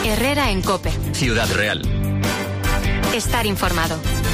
Herrera en COPE. Ciudad Real. Estar informado.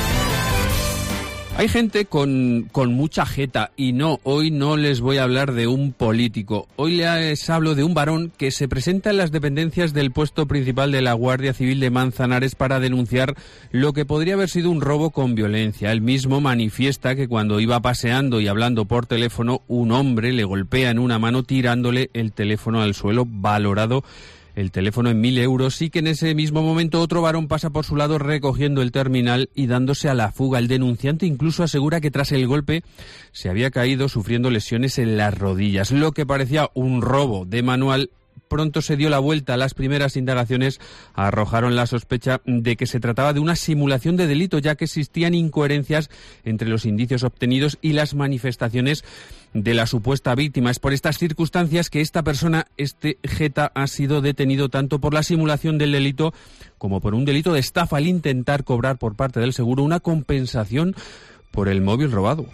Hay gente con mucha jeta y no, hoy no les voy a hablar de un político. Hoy les hablo de un varón que se presenta en las dependencias del puesto principal de la Guardia Civil de Manzanares para denunciar lo que podría haber sido un robo con violencia. Él mismo manifiesta que cuando iba paseando y hablando por teléfono, un hombre le golpea en una mano tirándole el teléfono al suelo, valorado el teléfono en 1.000 euros, y que en ese mismo momento otro varón pasa por su lado recogiendo el terminal y dándose a la fuga. El denunciante incluso asegura que tras el golpe se había caído sufriendo lesiones en las rodillas. Lo que parecía un robo de manual pronto se dio la vuelta. Las primeras indagaciones arrojaron la sospecha de que se trataba de una simulación de delito, ya que existían incoherencias entre los indicios obtenidos y las manifestaciones de la supuesta víctima. Es por estas circunstancias que esta persona, este jeta, ha sido detenido tanto por la simulación del delito como por un delito de estafa al intentar cobrar por parte del seguro una compensación por el móvil robado.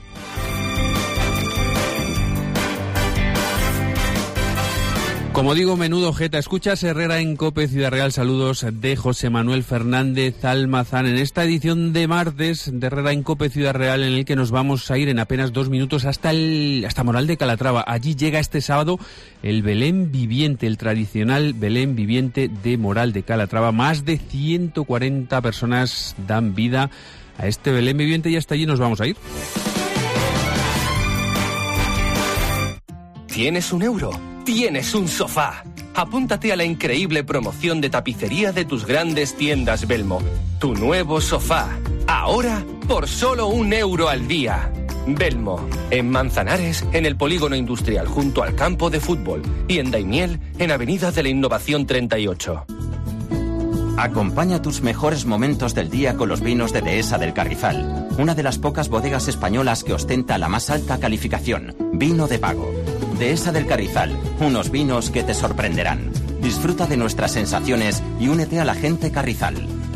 Como digo, menudo jeta. Escuchas Herrera en COPE Ciudad Real. Saludos de José Manuel Fernández Almazán en esta edición de martes de Herrera en COPE Ciudad Real, en el que nos vamos a ir en apenas 2 minutos hasta Moral de Calatrava. Allí llega este sábado el Belén Viviente, el tradicional Belén Viviente de Moral de Calatrava. Más de 140 personas dan vida a este Belén Viviente y hasta allí nos vamos a ir. ¿Tienes un euro? ¡Tienes un sofá! Apúntate a la increíble promoción de tapicería de tus grandes tiendas Belmo. Tu nuevo sofá. Ahora por solo 1 euro al día. Belmo. En Manzanares, en el Polígono Industrial, junto al campo de fútbol. Y en Daimiel, en Avenida de la Innovación 38. Acompaña tus mejores momentos del día con los vinos de Dehesa del Carrizal, una de las pocas bodegas españolas que ostenta la más alta calificación, vino de pago. Dehesa del Carrizal, unos vinos que te sorprenderán. Disfruta de nuestras sensaciones y únete a la gente Carrizal.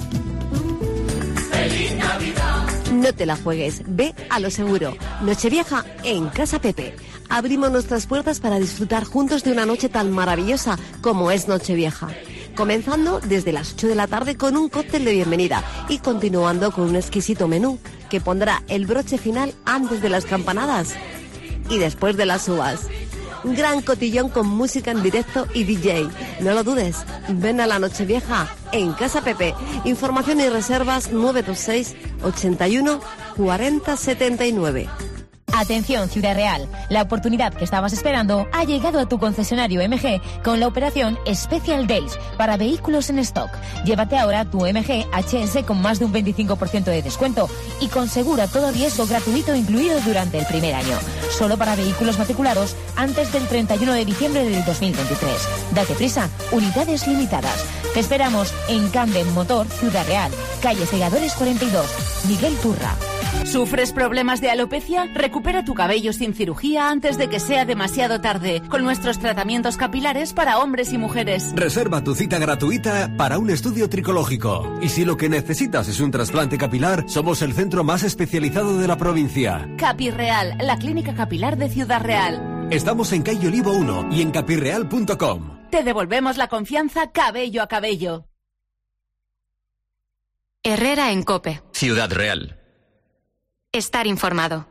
¡Feliz Navidad! No te la juegues, ve a lo seguro. Nochevieja en Casa Pepe. Abrimos nuestras puertas para disfrutar juntos de una noche tan maravillosa como es Nochevieja. Comenzando desde las 8 de la tarde con un cóctel de bienvenida y continuando con un exquisito menú que pondrá el broche final antes de las campanadas y después de las uvas. Un gran cotillón con música en directo y DJ. No lo dudes, ven a la Nochevieja en Casa Pepe. Información y reservas 926 81 40 79. Atención Ciudad Real, la oportunidad que estabas esperando ha llegado a tu concesionario MG con la operación Special Days para vehículos en stock. Llévate ahora tu MG HS con más de un 25% de descuento y con seguro a todo riesgo gratuito incluido durante el primer año. Solo para vehículos matriculados antes del 31 de diciembre del 2023. Date prisa, unidades limitadas. Te esperamos en Camden Motor Ciudad Real, calle Segadores 42, Miguel Turra. ¿Sufres problemas de alopecia? Recupera tu cabello sin cirugía antes de que sea demasiado tarde, con nuestros tratamientos capilares para hombres y mujeres. Reserva tu cita gratuita para un estudio tricológico. Y si lo que necesitas es un trasplante capilar, somos el centro más especializado de la provincia. Capirreal, la clínica capilar de Ciudad Real. Estamos en calle Olivo 1 y en capirreal.com. Te devolvemos la confianza cabello a cabello. Herrera en COPE. Ciudad Real. Estar informado.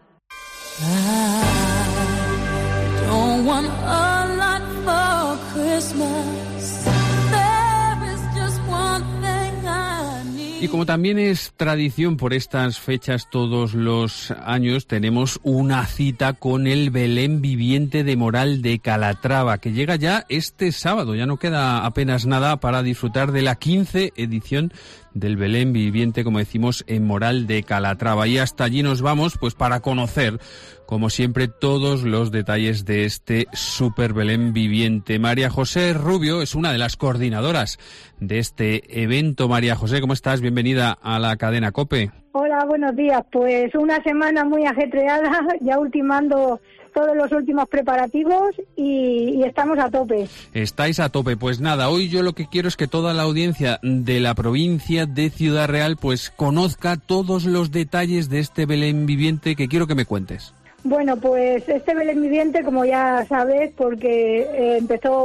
Y como también es tradición por estas fechas todos los años, tenemos una cita con el Belén Viviente de Moral de Calatrava, que llega ya este sábado. Ya no queda apenas nada para disfrutar de la 15ª edición del Belén Viviente, como decimos, en Moral de Calatrava. Y hasta allí nos vamos, pues para conocer, como siempre, todos los detalles de este Super Belén Viviente. María José Rubio es una de las coordinadoras de este evento. María José, ¿cómo estás? Bienvenida a la cadena COPE. Hola, buenos días. Pues una semana muy ajetreada, ya ultimando todos los últimos preparativos y estamos a tope. Estáis a tope. Pues nada, hoy yo lo que quiero es que toda la audiencia de la provincia de Ciudad Real pues conozca todos los detalles de este Belén Viviente que quiero que me cuentes. Bueno, pues este Belén Viviente, como ya sabes, porque empezó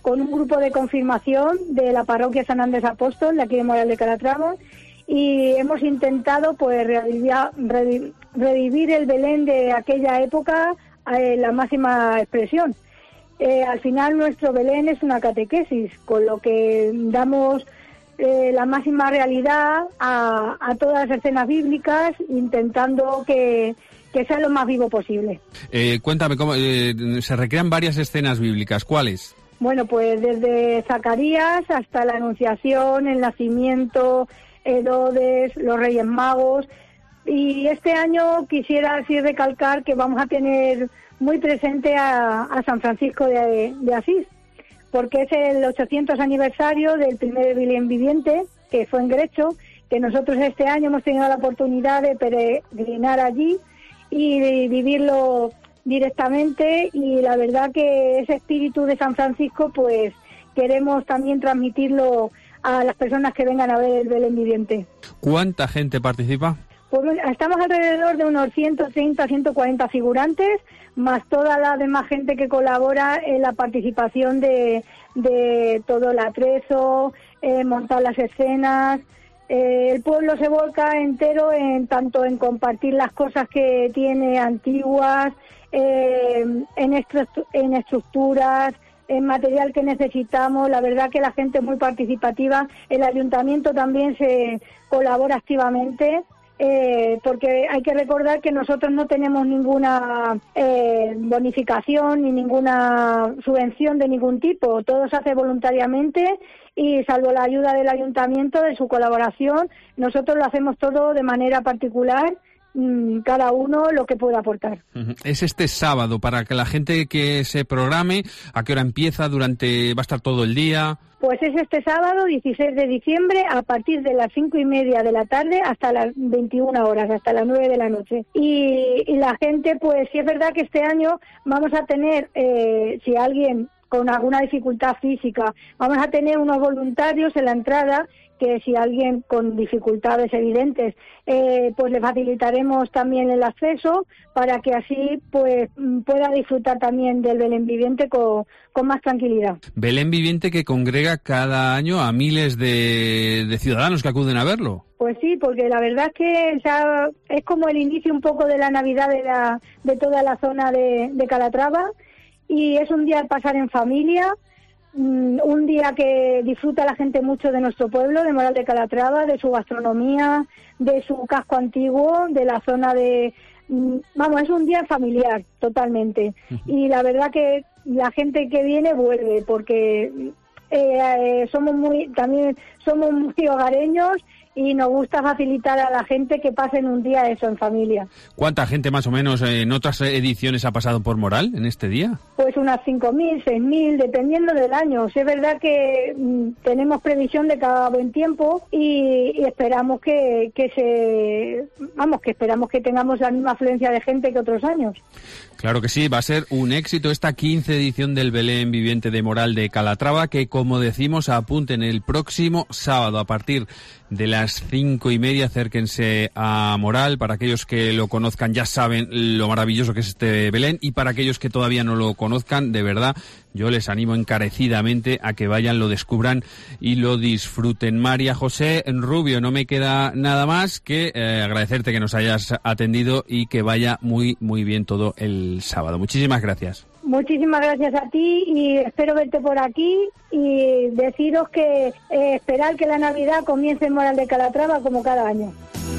con un grupo de confirmación de la parroquia San Andrés Apóstol, de aquí de Moral de Calatrava, y hemos intentado pues revivir el Belén de aquella época a la máxima expresión. Al final nuestro Belén es una catequesis, con lo que damos la máxima realidad a todas las escenas bíblicas, intentando que sea lo más vivo posible. Cuéntame, ¿cómo se recrean varias escenas bíblicas? ¿Cuáles? Bueno, pues desde Zacarías hasta la Anunciación, el nacimiento, Herodes, los Reyes Magos. Y este año quisiera así recalcar que vamos a tener muy presente a San Francisco de Asís, porque es el 800 aniversario del primer Belén viviente, que fue en Grecho, que nosotros este año hemos tenido la oportunidad de peregrinar allí y de vivirlo directamente, y la verdad que ese espíritu de San Francisco pues queremos también transmitirlo a las personas que vengan a ver el Belén viviente. ¿Cuánta gente participa? Pues estamos alrededor de unos 130, 140 figurantes, más toda la demás gente que colabora en la participación de todo el atrezo, montar las escenas. El pueblo se volca entero tanto en compartir las cosas que tiene antiguas, en estructuras, en material que necesitamos. La verdad que la gente es muy participativa. El ayuntamiento también se colabora activamente. Porque hay que recordar que nosotros no tenemos ninguna bonificación ni ninguna subvención de ningún tipo. Todo se hace voluntariamente y, salvo la ayuda del ayuntamiento, de su colaboración, nosotros lo hacemos todo de manera particular, cada uno lo que pueda aportar. Es este sábado, para que la gente que se programe. ¿A qué hora empieza? ¿Va a estar todo el día? Pues es este sábado, 16 de diciembre, a partir de las 5:30 de la tarde hasta las 21 horas, hasta las 9 de la noche. Y la gente, pues sí es verdad que este año vamos a tener, si alguien con alguna dificultad física, vamos a tener unos voluntarios en la entrada, que si alguien con dificultades evidentes, pues le facilitaremos también el acceso para que así pues pueda disfrutar también del Belén viviente con más tranquilidad. Belén viviente que congrega cada año a miles de ciudadanos que acuden a verlo. Pues sí, porque la verdad es que ya es como el inicio un poco de la Navidad de toda la zona de Calatrava, y es un día al pasar en familia. Un día que disfruta la gente mucho de nuestro pueblo, de Moral de Calatrava, de su gastronomía, de su casco antiguo, de la zona de... Vamos, es un día familiar, totalmente. Y la verdad que la gente que viene vuelve, porque somos muy hogareños y nos gusta facilitar a la gente que pasen un día eso en familia. ¿Cuánta gente más o menos en otras ediciones ha pasado por Moral en este día? Pues unas 5.000, 6.000, dependiendo del año. Es verdad que tenemos previsión de cada buen tiempo y esperamos que tengamos la misma afluencia de gente que otros años. Claro que sí, va a ser un éxito esta 15ª edición del Belén viviente de Moral de Calatrava, que, como decimos, apunten el próximo sábado a partir de las 5:30. Acérquense a Moral. Para aquellos que lo conozcan ya saben lo maravilloso que es este Belén, y para aquellos que todavía no lo conozcan, de verdad, yo les animo encarecidamente a que vayan, lo descubran y lo disfruten. María José Rubio, no me queda nada más que agradecerte que nos hayas atendido y que vaya muy, muy bien todo el sábado. Muchísimas gracias. Muchísimas gracias a ti y espero verte por aquí y deciros que esperar que la Navidad comience en Moral de Calatrava como cada año.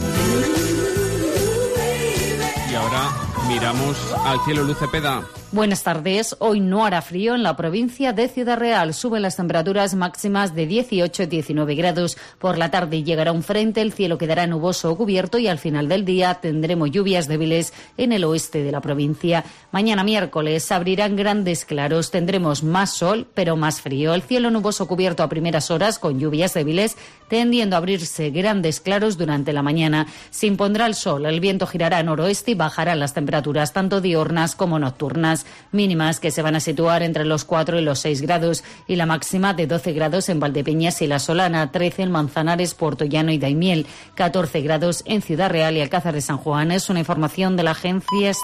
Y ahora miramos al cielo. Luz Cepeda. Buenas tardes. Hoy no hará frío en la provincia de Ciudad Real. Suben las temperaturas máximas de 18 y 19 grados. Por la tarde llegará un frente, el cielo quedará nuboso o cubierto y al final del día tendremos lluvias débiles en el oeste de la provincia. Mañana miércoles abrirán grandes claros. Tendremos más sol, pero más frío. El cielo nuboso cubierto a primeras horas con lluvias débiles, tendiendo a abrirse grandes claros durante la mañana. Se impondrá el sol, el viento girará noroeste y bajarán las temperaturas tanto diurnas como nocturnas. Mínimas que se van a situar entre los 4 y los 6 grados y la máxima de 12 grados en Valdepeñas y La Solana, 13 en Manzanares, Puertollano y Daimiel, 14 grados en Ciudad Real y Alcázar de San Juan. Es una información de la agencia